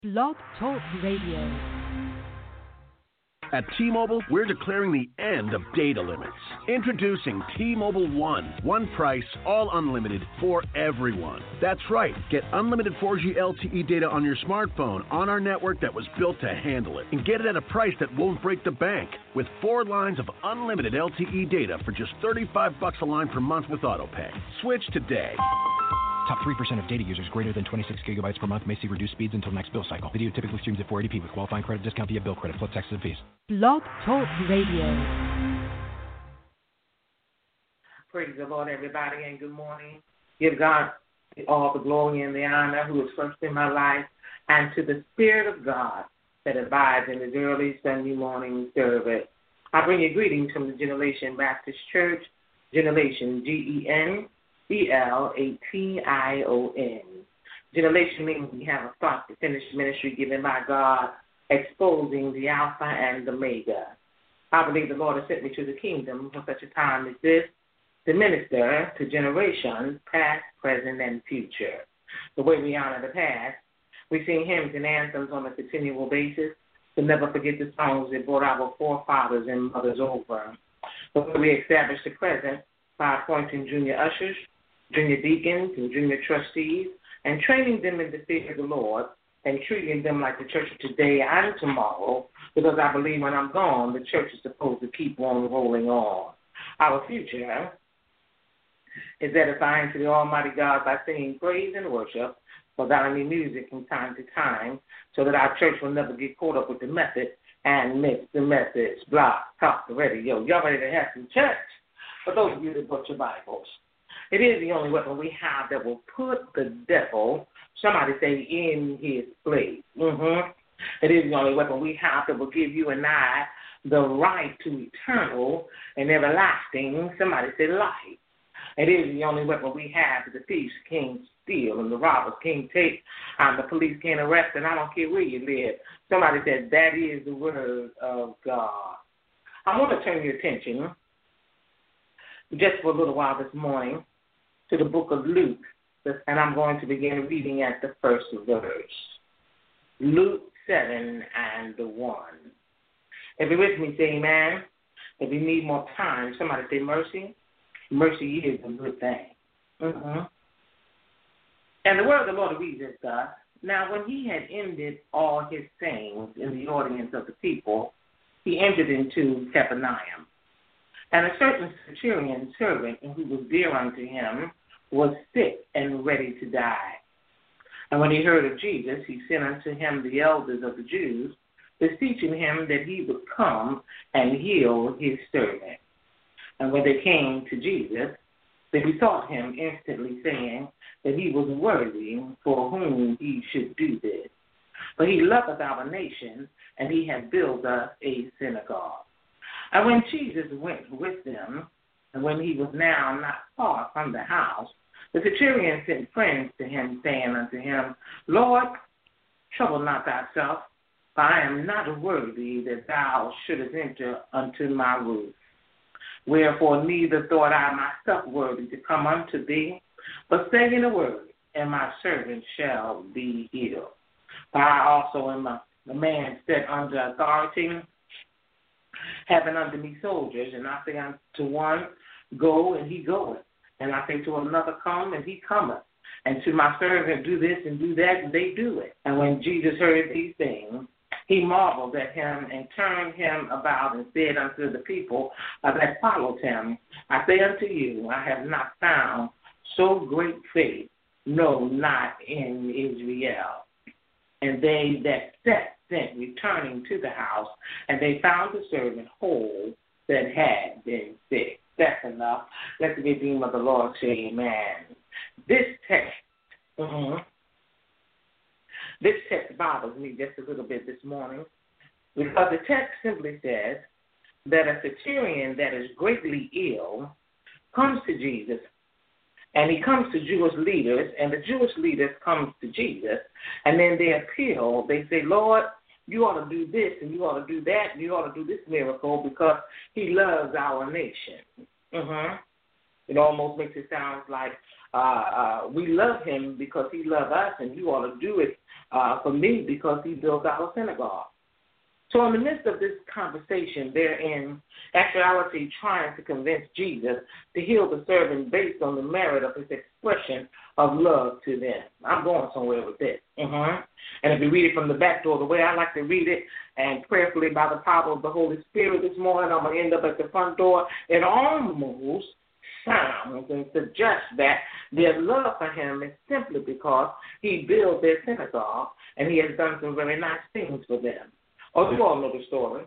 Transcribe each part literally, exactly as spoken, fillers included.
Blog Talk Radio. At T-Mobile, we're declaring the end of data limits. Introducing T-Mobile One. One price, all unlimited for everyone. That's right. Get unlimited four G L T E data on your smartphone on our network that was built to handle it. And get it at a price that won't break the bank. With four lines of unlimited L T E data for just thirty-five bucks a line per month with AutoPay. Switch today. Top three percent of data users greater than twenty-six gigabytes per month may see reduced speeds until next bill cycle. Video typically streams at four eighty p with qualifying credit discount via bill credit plus taxes and fees. Blog Talk Radio. Praise the Lord, everybody, and good morning. Give God all the glory and the honor who is first in my life, and to the Spirit of God that abides in this early Sunday morning service. I bring you greetings from the Generation Baptist Church, Generation G E N E L A T I O N. Generation means we have a start to finish ministry given by God, exposing the Alpha and the Omega. I believe the Lord has sent me to the kingdom for such a time as this, to minister to generations past, present, and future. The way we honor the past, we sing hymns and anthems on a continual basis to never forget the songs that brought our forefathers and mothers over. The way we establish the present by appointing junior ushers, junior deacons, and junior trustees, and training them in the fear of the Lord and treating them like the church of today and tomorrow, because I believe when I'm gone, the church is supposed to keep on rolling on. Our future is edifying to the Almighty God by singing praise and worship, without any music from time to time, so that our church will never get caught up with the method and miss the message. Blah, talk the radio. Y'all ready to have some church? For those of you that bought your Bibles, it is the only weapon we have that will put the devil, somebody say, in his place. Mm-hmm. It is the only weapon we have that will give you and I the right to eternal and everlasting, somebody say, life. It is the only weapon we have that the thieves can't steal and the robbers can't take and the police can't arrest, and I don't care where you live. Somebody said that is the word of God. I want to turn your attention just for a little while this morning to the book of Luke, and I'm going to begin reading at the first verse. Luke seven and the one. If you're with me, say amen. If you need more time, somebody say mercy. Mercy is a good thing. Mm-hmm. And the word of the Lord reads as thus. Now, when he had ended all his sayings in the audience of the people, he entered into Capernaum. And a certain centurion servant who was dear unto him was sick and ready to die. And when he heard of Jesus, he sent unto him the elders of the Jews, beseeching him that he would come and heal his servant. And when they came to Jesus, they besought him instantly, saying that he was worthy for whom he should do this. For he loveth our nation, and he had built us a synagogue. And when Jesus went with them, and when he was now not far from the house, the centurion sent friends to him, saying unto him, Lord, trouble not thyself, for I am not worthy that thou shouldest enter unto my roof. Wherefore neither thought I myself worthy to come unto thee, but say in a word, and my servant shall be healed. For I also am a, a man set under authority, having under me soldiers, and I say unto one, go, and he goeth. And I say to another, come, and he cometh. And to my servant, do this and do that, and they do it. And when Jesus heard these things, he marveled at him and turned him about and said unto the people uh, that followed him, I say unto you, I have not found so great faith, no, not in Israel. And they that sat sent returning to the house, and they found the servant whole that had been sick. That's enough. Let the redeemer of the Lord say amen. This text, mm-hmm, this text bothers me just a little bit this morning, because the text simply says that a centurion that is greatly ill comes to Jesus, and he comes to Jewish leaders, and the Jewish leaders come to Jesus, and then they appeal. They say, Lord, you ought to do this, and you ought to do that, and you ought to do this miracle because he loves our nation. Mm-hmm. It almost makes it sound like uh, uh, we love him because he loved us, and you ought to do it uh, for me because he built our synagogue. So in the midst of this conversation, they're in actuality trying to convince Jesus to heal the servant based on the merit of his expression of love to them. I'm going somewhere with this. Mm-hmm. And if you read it from the back door, the way I like to read it, and prayerfully by the power of the Holy Spirit this morning, I'm going to end up at the front door. It almost sounds and suggests that their love for him is simply because he built their synagogue and he has done some very nice things for them. Oh, you all know the story.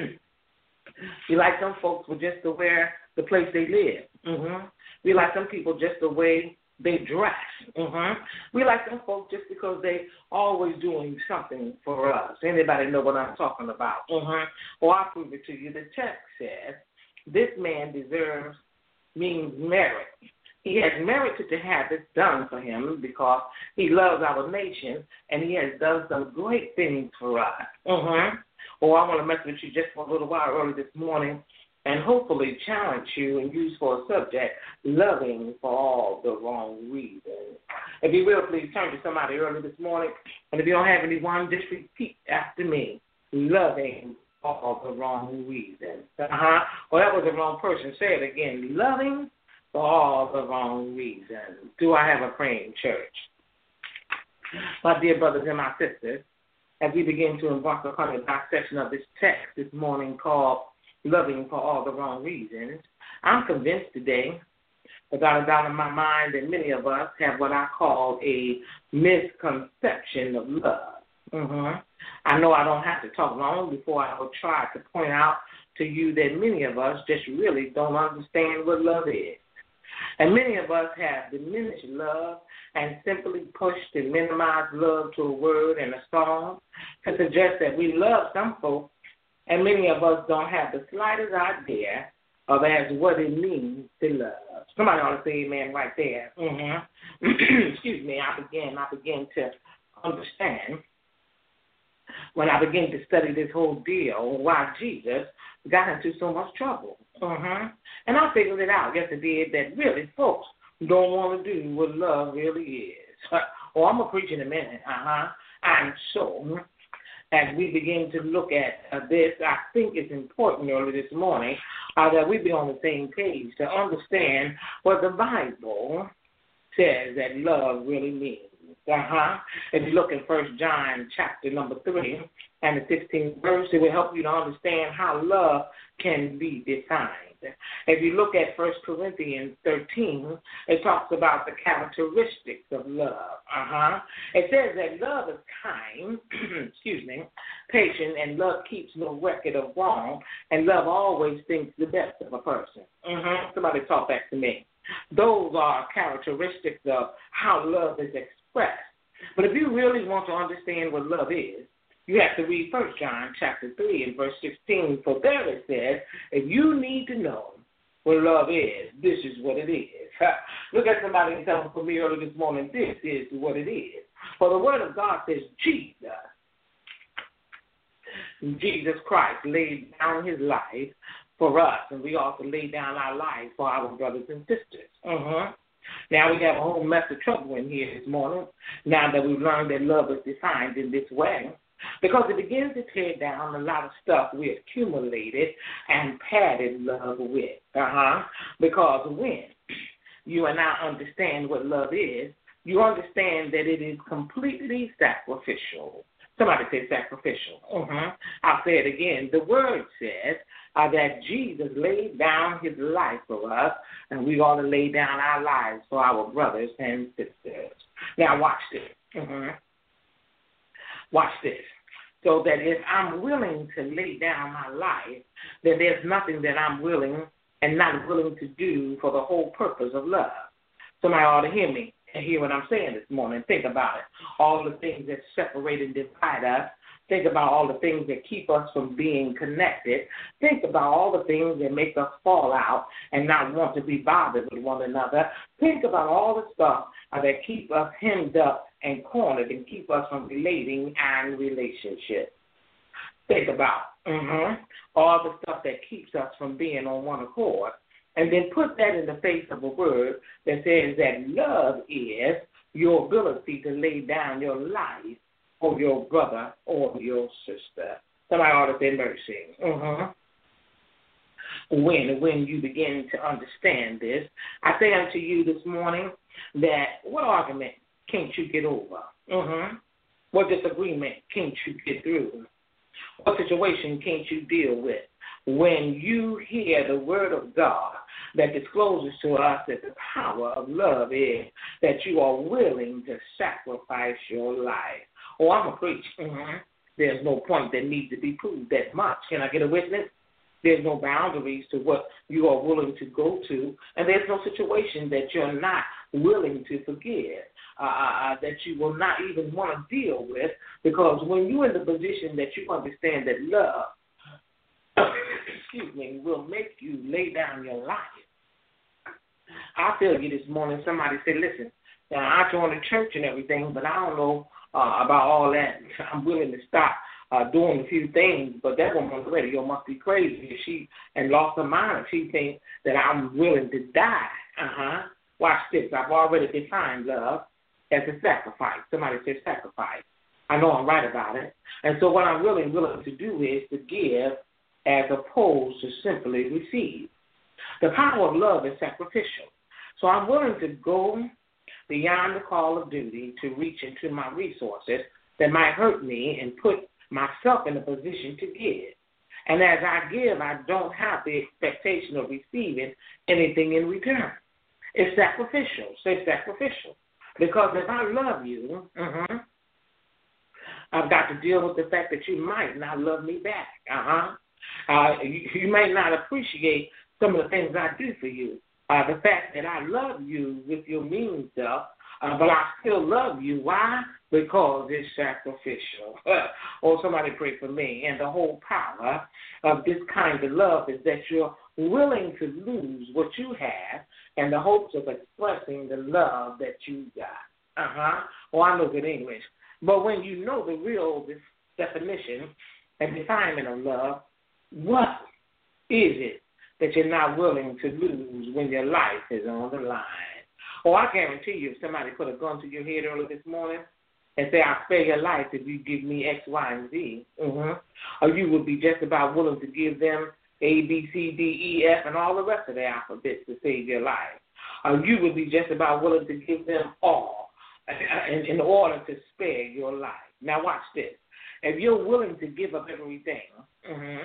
You like some folks were just to wear the place they live. Mm-hmm. We like some people just the way they dress. Mm-hmm. We like some folks just because they always doing something for us. Anybody know what I'm talking about? Mm-hmm. Well, I'll prove it to you. The text says, this man deserves, means merit. He has merited to have this done for him because he loves our nation and he has done some great things for us. Mm-hmm. Oh, I want to mess with you just for a little while early this morning and hopefully challenge you and use for a subject, loving for all the wrong reasons. If you will, please turn to somebody early this morning, and if you don't have anyone, just repeat after me, loving for all the wrong reasons. Uh-huh. Well, that was the wrong person. Say it again, loving for all the wrong reasons. Do I have a praying church? My dear brothers and my sisters, as we begin to embark upon a dissection of this text this morning called Loving for All the Wrong Reasons, I'm convinced today, without a doubt in my mind, that many of us have what I call a misconception of love. Mm-hmm. I know I don't have to talk long before I will try to point out to you that many of us just really don't understand what love is. And many of us have diminished love and simply pushed and minimized love to a word and a song to suggest that we love some folks, and many of us don't have the slightest idea of as what it means to love. Somebody ought to say amen right there. Mm-hmm. Excuse me, I begin, I begin to understand when I begin to study this whole deal why Jesus got into so much trouble. Uh-huh. And I figured it out, yes it did, that really folks don't want to do what love really is. Oh, I'm going to preach in a minute. Uh-huh. And so, as we begin to look at uh, this, I think it's important early this morning uh, that we be on the same page to understand what the Bible says that love really means. Uh-huh. If you look in First John chapter number three and the sixteenth verse, it will help you to understand how love can be defined. If you look at First Corinthians thirteen, it talks about the characteristics of love. Uh-huh. It says that love is kind, excuse me, patient, and love keeps no record of wrong, and love always thinks the best of a person. Uh-huh. Somebody talk back to me. Those are characteristics of how love is expressed. But if you really want to understand what love is, you have to read First John chapter three and verse sixteen. For there it says, if you need to know what love is, this is what it is. Look at somebody and tell them for me early this morning, this is what it is. For the word of God says Jesus, Jesus Christ laid down his life for us, and we also lay down our lives for our brothers and sisters. Uh-huh. Now we have a whole mess of trouble in here this morning, now that we've learned that love is defined in this way, because it begins to tear down a lot of stuff we accumulated and padded love with. Uh-huh. Because when you and I understand what love is, you understand that it is completely sacrificial. Somebody say sacrificial. Uh-huh. I'll say it again. The word says uh, that Jesus laid down his life for us, and we ought to lay down our lives for our brothers and sisters. Now watch this. Uh-huh. Watch this. So that if I'm willing to lay down my life, then there's nothing that I'm willing and not willing to do for the whole purpose of love. Somebody ought to hear me and hear what I'm saying this morning. Think about it. All the things that separate and divide us. Think about all the things that keep us from being connected. Think about all the things that make us fall out and not want to be bothered with one another. Think about all the stuff uh, that keep us hemmed up and cornered and keep us from relating and relationships. Think about mm-hmm, all the stuff that keeps us from being on one accord and then put that in the face of a word that says that love is your ability to lay down your life for your brother or your sister. Somebody ought to say mercy. Mm-hmm. When, when you begin to understand this, I say unto you this morning that what argument can't you get over? Mm-hmm. What disagreement can't you get through? What situation can't you deal with? When you hear the word of God that discloses to us that the power of love is that you are willing to sacrifice your life. Oh, I'm a preacher. Mm-hmm. There's no point that needs to be proved that much. Can I get a witness? There's no boundaries to what you are willing to go to, and there's no situation that you're not willing to forgive, uh, that you will not even want to deal with, because when you're in the position that you understand that love, excuse me, will make you lay down your life. I tell you this morning, somebody said, listen, now I joined the church and everything, but I don't know uh, about all that. I'm willing to stop Uh, doing a few things, but that woman on the radio must be crazy. She and lost her mind. She thinks that I'm willing to die. Uh-huh. Watch this. I've already defined love as a sacrifice. Somebody said sacrifice. I know I'm right about it. And so what I'm really willing to do is to give as opposed to simply receive. The power of love is sacrificial. So I'm willing to go beyond the call of duty to reach into my resources that might hurt me and put myself in a position to give. And as I give, I don't have the expectation of receiving anything in return. It's sacrificial. Say sacrificial. Because if I love you, uh-huh, I've got to deal with the fact that you might not love me back. Uh-huh. Uh, you, you may not appreciate some of the things I do for you. Uh, the fact that I love you with your mean self, uh, but I still love you. Why? Because it's sacrificial. Or somebody pray for me. And the whole power of this kind of love is that you're willing to lose what you have in the hopes of expressing the love that you got. Uh-huh. Oh, I know good English. But when you know the real definition and definement of love, what is it that you're not willing to lose when your life is on the line? Oh, I guarantee you, if somebody put a gun to your head early this morning and say, I'll spare your life if you give me X, Y, and Z, mm-hmm, or you would be just about willing to give them A, B, C, D, E, F, and all the rest of the alphabet to save your life. Or you would be just about willing to give them all in, in order to spare your life. Now watch this. If you're willing to give up everything mm-hmm,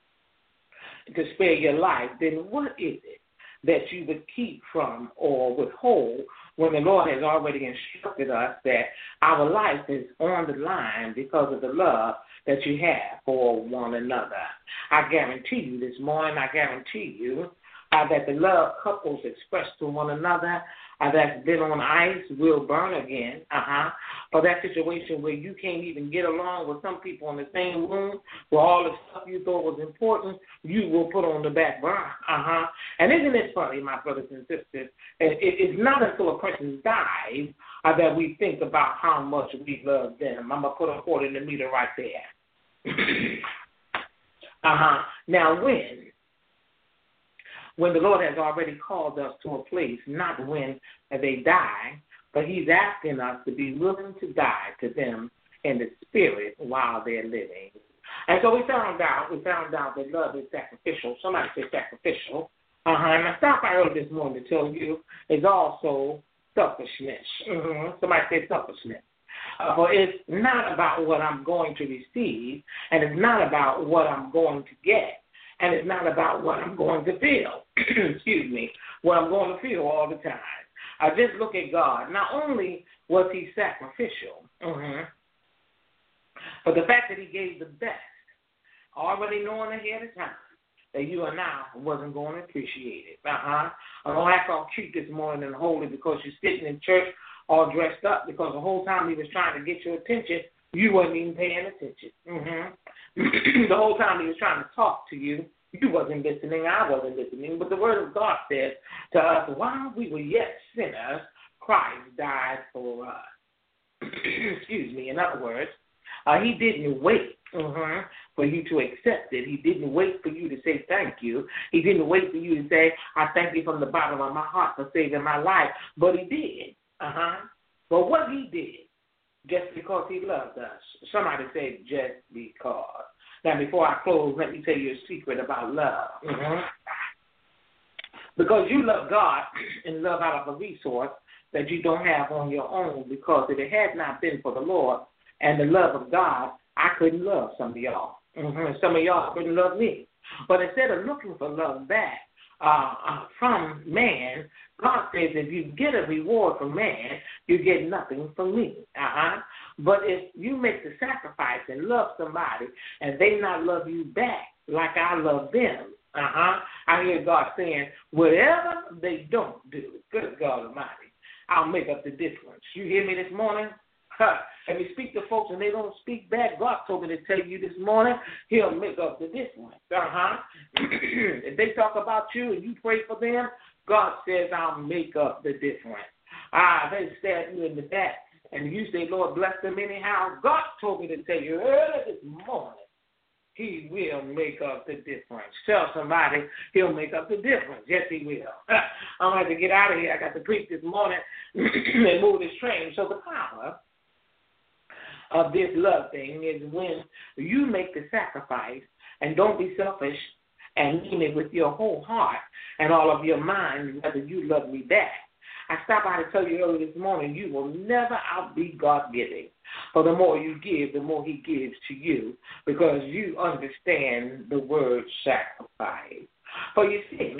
to spare your life, then what is it that you would keep from or withhold when the Lord has already instructed us that our life is on the line because of the love that you have for one another? I guarantee you this morning, I guarantee you uh, that the love couples express to one another uh, that's been on ice will burn again, uh-huh, or that situation where you can't even get along with some people in the same room where all the stuff you thought was important, you will put on the back burner, uh-huh. And isn't it funny, my brothers and sisters, it, it, it's not until a person dies uh, that we think about how much we love them. I'm going to put a quarter in the meter right there. uh-huh. Now, when? When the Lord has already called us to a place, not when they die, but he's asking us to be willing to die to them in the spirit while they're living. And so we found out, we found out that love is sacrificial. Somebody say sacrificial. Uh-huh. And I stopped by earlier this morning to tell you it's also selfishness. Mm-hmm. Somebody say selfishness. Uh, for it's not about what I'm going to receive, and it's not about what I'm going to get. And it's not about what I'm going to feel, excuse me, what I'm going to feel all the time. I just look at God. Not only was he sacrificial, mm-hmm, but the fact that he gave the best, already knowing ahead of time that you and I wasn't going to appreciate it. Uh-huh. I don't act all cute this morning and holy because you're sitting in church all dressed up because the whole time he was trying to get your attention, you wasn't even paying attention. Mm-hmm. The whole time he was trying to talk to you, you wasn't listening, I wasn't listening. But the word of God says to us, while we were yet sinners, Christ died for us. Excuse me. In other words, Uh, he didn't wait uh-huh, for you to accept it. He didn't wait for you to say thank you. He didn't wait for you to say, I thank you from the bottom of my heart for saving my life. But he did. Uh-huh. But what he did, just because he loved us. Somebody said just because. Now, before I close, let me tell you a secret about love. Mm-hmm. Because you love God and love out of a resource that you don't have on your own, because if it had not been for the Lord and the love of God, I couldn't love some of y'all. Mm-hmm. Some of y'all couldn't love me. But instead of looking for love back uh, uh, from man, God says if you get a reward from man, you get nothing from me. Uh-huh. But if you make the sacrifice and love somebody and they not love you back like I love them, uh-huh, I hear God saying, whatever they don't do, good God Almighty, I'll make up the difference. You hear me this morning? Huh. If you speak to folks and they don't speak back, God told me to tell you this morning, he'll make up the difference. Uh-huh. If they talk about you and you pray for them, God says, I'll make up the difference. Ah, they stab you in the back, and you say, Lord, bless them anyhow. God told me to tell you early this morning, he will make up the difference. Tell somebody he'll make up the difference. Yes, he will. I'm going to have to get out of here. I got to preach this morning and move this train. So the power of this love thing is when you make the sacrifice and don't be selfish and mean it with your whole heart and all of your mind, whether you love me back. I stopped by to tell you earlier this morning, you will never outbe God giving. For the more you give, the more he gives to you, because you understand the word sacrifice. For you see,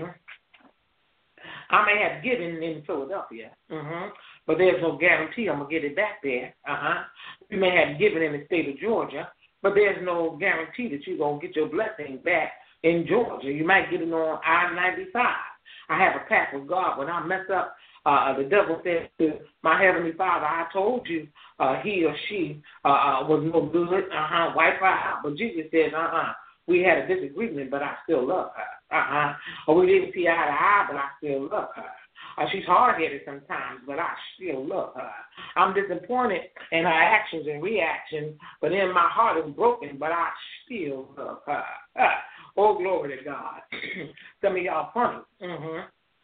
I may have given in Philadelphia, mm-hmm, but there's no guarantee I'm going to get it back there. Uh-huh. You may have given in the state of Georgia, but there's no guarantee that you're going to get your blessing back in Georgia. You might get it on I ninety-five. I have a pact with God. When I mess up, uh, the devil said to my Heavenly Father, I told you uh, he or she uh, uh, was no good. Uh-huh, wipe her out. But Jesus says, uh-uh, we had a disagreement, but I still love her. Uh-huh. Or we didn't see eye to eye, but I still love her. Uh, she's hard-headed sometimes, but I still love her. I'm disappointed in her actions and reactions, but in my heart is broken, but I still love her. Uh, oh, glory to God. Some of y'all funny. Mm-hmm.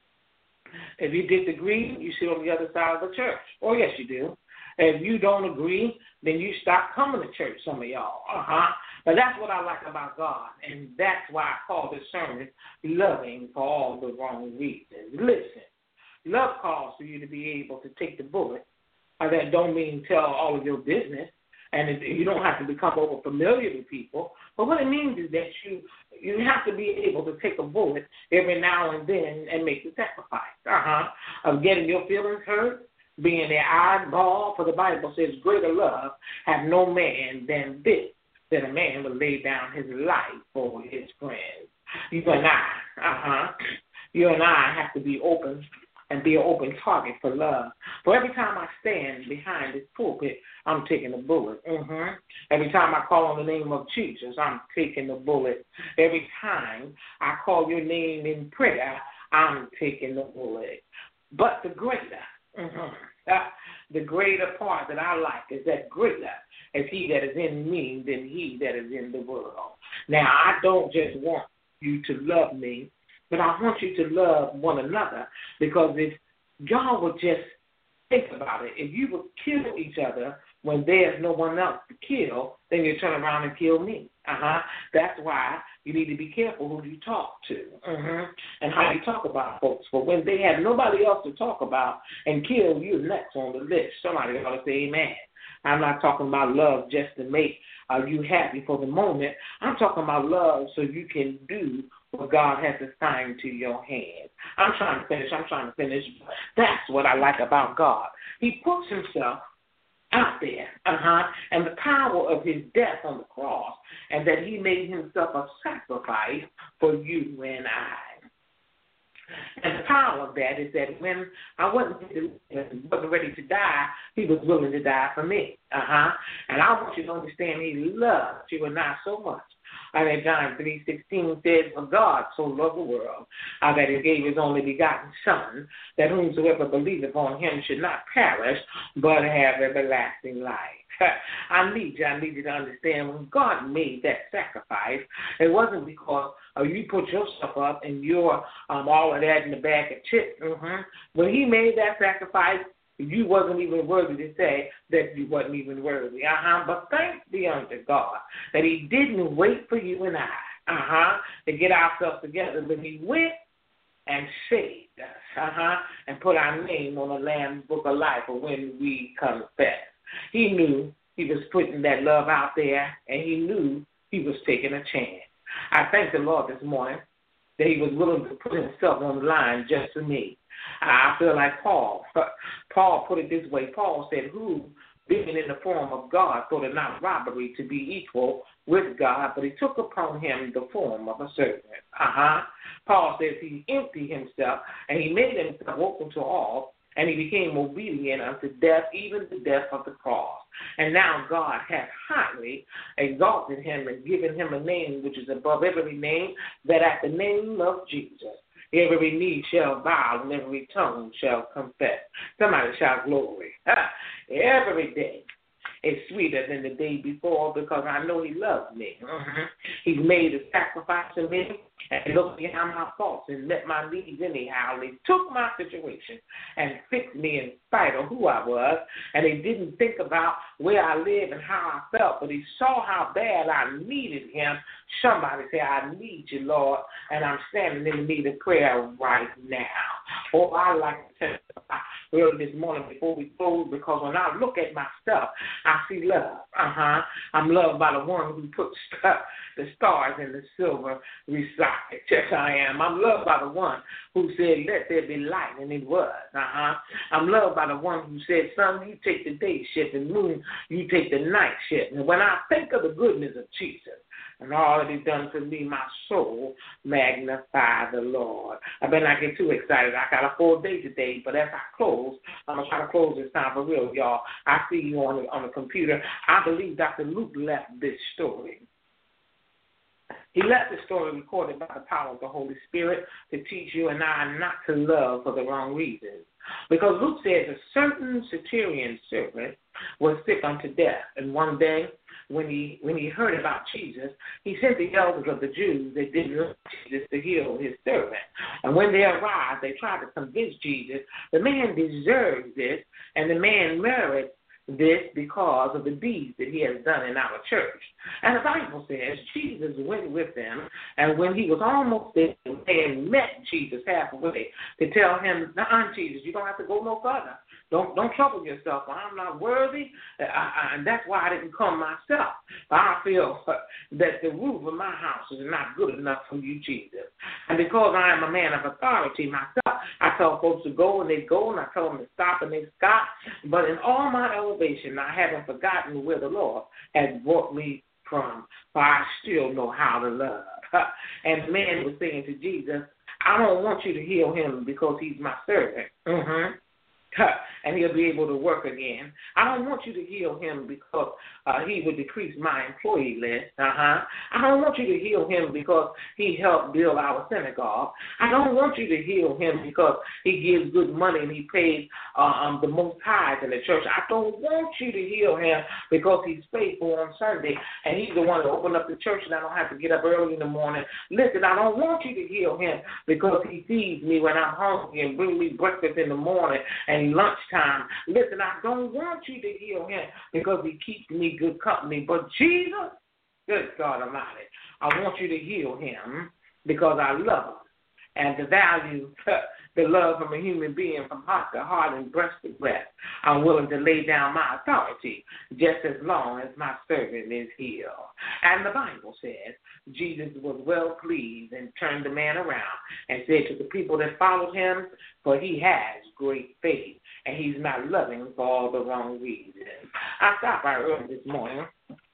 If you disagree, you sit on the other side of the church. Oh, yes, you do. If you don't agree, then you stop coming to church, some of y'all. Uh-huh. But that's what I like about God, and that's why I call this sermon Loving for All the Wrong Reasons. Listen, love calls for you to be able to take the bullet. Uh, that don't mean tell all of your business, and it, you don't have to become over familiar with people. But what it means is that you you have to be able to take a bullet every now and then and make the sacrifice, uh-huh, of getting your feelings hurt, being their eyeball. For the Bible says, greater love have no man than this, that a man will lay down his life for his friends. You and I, uh-huh, you and I have to be open and be an open target for love. For every time I stand behind this pulpit, I'm taking a bullet. Mm-hmm. Every time I call on the name of Jesus, I'm taking the bullet. Every time I call your name in prayer, I'm taking the bullet. But the greater, mm-hmm, uh, the greater part that I like is that greater is he that is in me than he that is in the world. Now, I don't just want you to love me, but I want you to love one another, because if y'all would just think about it, if you would kill each other when there's no one else to kill, then you turn around and kill me. Uh-huh. That's why you need to be careful who you talk to, uh-huh, and how you talk about folks. For when they have nobody else to talk about and kill, you're next on the list. Somebody ought to say amen. I'm not talking about love just to make uh, you happy for the moment. I'm talking about love so you can do what God has assigned to your hands. I'm trying to finish. I'm trying to finish. That's what I like about God. He puts himself out there, uh-huh, and the power of his death on the cross, and that he made himself a sacrifice for you and I. And the power of that is that when I wasn't, wasn't ready to die, he was willing to die for me. Uh-huh. And I want you to understand he loves you and I so much. I mean, John three sixteen says, for God so loved the world, uh, that he gave his only begotten Son, that whomsoever believeth on him should not perish, but have everlasting life. I need you. I need you to understand when God made that sacrifice, it wasn't because uh, you put yourself up and you're um, all of that in the bag of chips. Mm-hmm. When he made that sacrifice, you wasn't even worthy to say that you wasn't even worthy. Uh-huh. But thanks be unto God that he didn't wait for you and I, uh-huh, to get ourselves together, but he went and saved us, uh-huh, and put our name on the Lamb's Book of Life for when we confess. He knew he was putting that love out there, and he knew he was taking a chance. I thank the Lord this morning that he was willing to put himself on the line just for me. I feel like Paul. Paul put it this way. Paul said, who, being in the form of God, thought it not robbery to be equal with God, but he took upon him the form of a servant. Uh-huh. Paul says he emptied himself, and he made himself open to all, and he became obedient unto death, even the death of the cross. And now God has highly exalted him and given him a name which is above every name, that at the name of Jesus every knee shall bow and every tongue shall confess. Somebody shout glory. Every day is sweeter than the day before because I know he loves me. Mm-hmm. He's made a sacrifice for me and looked behind my faults and met my needs anyhow. And he took my situation and fixed me in spite of who I was. And he didn't think about where I live and how I felt, but he saw how bad I needed him. Somebody say, I need you, Lord, and I'm standing in the need of prayer right now. Oh, I like to testify early this morning before we close, because when I look at my stuff, I see love. Uh-huh. I'm loved by the one who put stuff, the stars and the silver reside. Yes, I am. I'm loved by the one who said, let there be light, and it was. Uh-huh. I'm loved by the one who said, son, you take the day shift, and moon, you take the night shift. And when I think of the goodness of Jesus, and all that he's done for me, my soul magnify the Lord. I better not get too excited. I got a full day today, but as I close, I'm going to try to close this time for real, y'all. I see you on the, on the computer. I believe Doctor Luke left this story. He left the story recorded by the power of the Holy Spirit to teach you and I not to love for the wrong reasons. Because Luke says a certain centurion servant was sick unto death, and one day, When he when he heard about Jesus, he sent the elders of the Jews that didn't want Jesus to heal his servant. And when they arrived, they tried to convince Jesus the man deserves this, and the man merits this because of the deeds that he has done in our church. And the Bible says Jesus went with them, and when he was almost there, they met Jesus halfway to tell him, "Nah, Jesus, you don't have to go no further. Don't don't trouble yourself. I'm not worthy, I, I, and that's why I didn't come myself. I feel that the roof of my house is not good enough for you, Jesus. And because I am a man of authority myself, I tell folks to go, and they go, and I tell them to stop, and they stop. But in all my elevation, I haven't forgotten where the Lord has brought me from, for I still know how to love." And the man was saying to Jesus, "I don't want you to heal him because he's my servant. Mm-hmm. And he'll be able to work again. I don't want you to heal him because uh, he would decrease my employee list. Uh-huh. I don't want you to heal him because he helped build our synagogue. I don't want you to heal him because he gives good money and he pays uh, um, the most tithes in the church. I don't want you to heal him because he's faithful on Sunday and he's the one that opened up the church and I don't have to get up early in the morning. Listen, I don't want you to heal him because he feeds me when I'm hungry and brings me breakfast in the morning and lunchtime. Listen, I don't want you to heal him because he keeps me good company. But Jesus, good God Almighty, I want you to heal him because I love him. And to value the love from a human being from heart to heart and breast to breast, I'm willing to lay down my authority just as long as my servant is healed. And the Bible says Jesus was well pleased and turned the man around and said to the people that followed him, "For he has great faith, and he's not loving for all the wrong reasons." I stopped by early this morning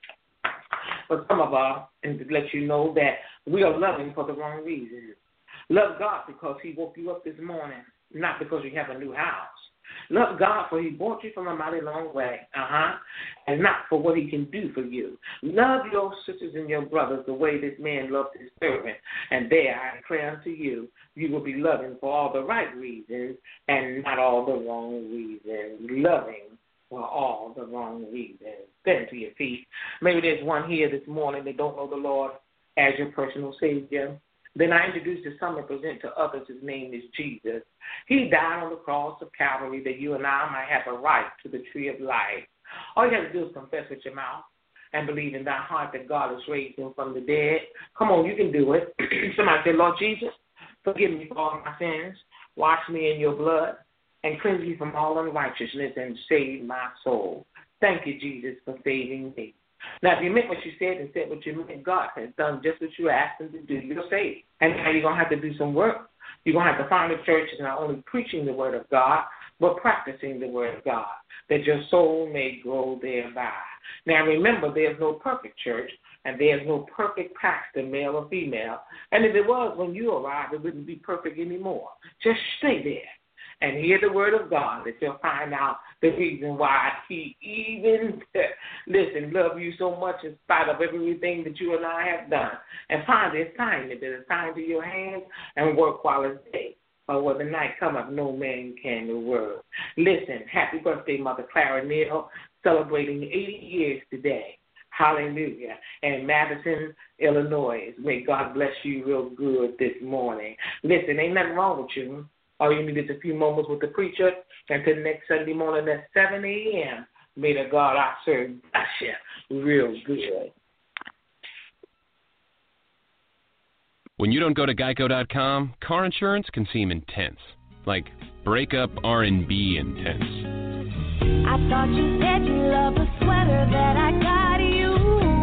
for some of us and to let you know that we are loving for the wrong reasons. Love God because he woke you up this morning, not because you have a new house. Love God for he brought you from a mighty long way, uh-huh, and not for what he can do for you. Love your sisters and your brothers the way this man loved his servant. And there I declare unto you, you will be loving for all the right reasons and not all the wrong reasons. Loving for all the wrong reasons. Stand to your feet. Maybe there's one here this morning that don't know the Lord as your personal Savior. Then I introduce to some and present to others his name is Jesus. He died on the cross of Calvary that you and I might have a right to the tree of life. All you have to do is confess with your mouth and believe in thy heart that God has raised him from the dead. Come on, you can do it. Somebody say, Lord Jesus, forgive me for all my sins. Wash me in your blood and cleanse me from all unrighteousness and save my soul. Thank you, Jesus, for saving me. Now, if you meant what you said and said what you meant, God has done just what you asked him to do. You're saved. And now you're going to have to do some work. You're going to have to find a church that's not only preaching the word of God, but practicing the word of God, that your soul may grow thereby. Now, remember, there's no perfect church, and there's no perfect pastor, male or female. And if it was, when you arrive, it wouldn't be perfect anymore. Just stay there and hear the word of God, that you'll find out the reason why he even, listen, love you so much in spite of everything that you and I have done. And find the assignment that is assigned to your hands and work while it's day. Or when the night cometh, no man can the word. Listen, happy birthday, Mother Clara Neal, celebrating eighty years today. Hallelujah. And Madison, Illinois. May God bless you real good this morning. Listen, ain't nothing wrong with you. All you need is a few moments with the preacher. Until next Sunday morning at seven a.m., may the God I serve bless you real good. When you don't go to geico dot com, car insurance can seem intense. Like breakup R and B intense. I thought you said you loved the sweater that I got you.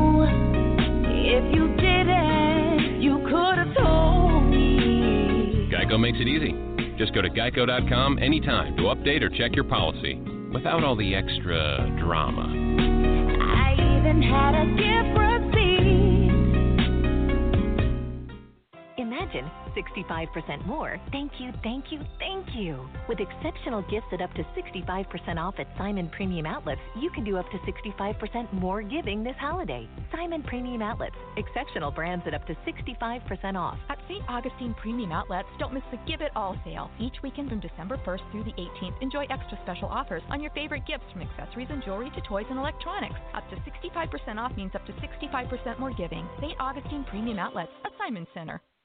If you didn't, you could have told me. Geico makes it easy. Just go to geico dot com anytime to update or check your policy without all the extra drama. I even had a gift receipt. Imagine sixty-five percent more. Thank you, thank you, thank you. With exceptional gifts at up to sixty-five percent off at Simon Premium Outlets, you can do up to sixty-five percent more giving this holiday. Simon Premium Outlets, exceptional brands at up to sixty-five percent off. At Saint Augustine Premium Outlets, don't miss the Give It All sale. Each weekend from December first through the eighteenth, enjoy extra special offers on your favorite gifts from accessories and jewelry to toys and electronics. Up to sixty-five percent off means up to sixty-five percent more giving. Saint Augustine Premium Outlets, a Simon Center.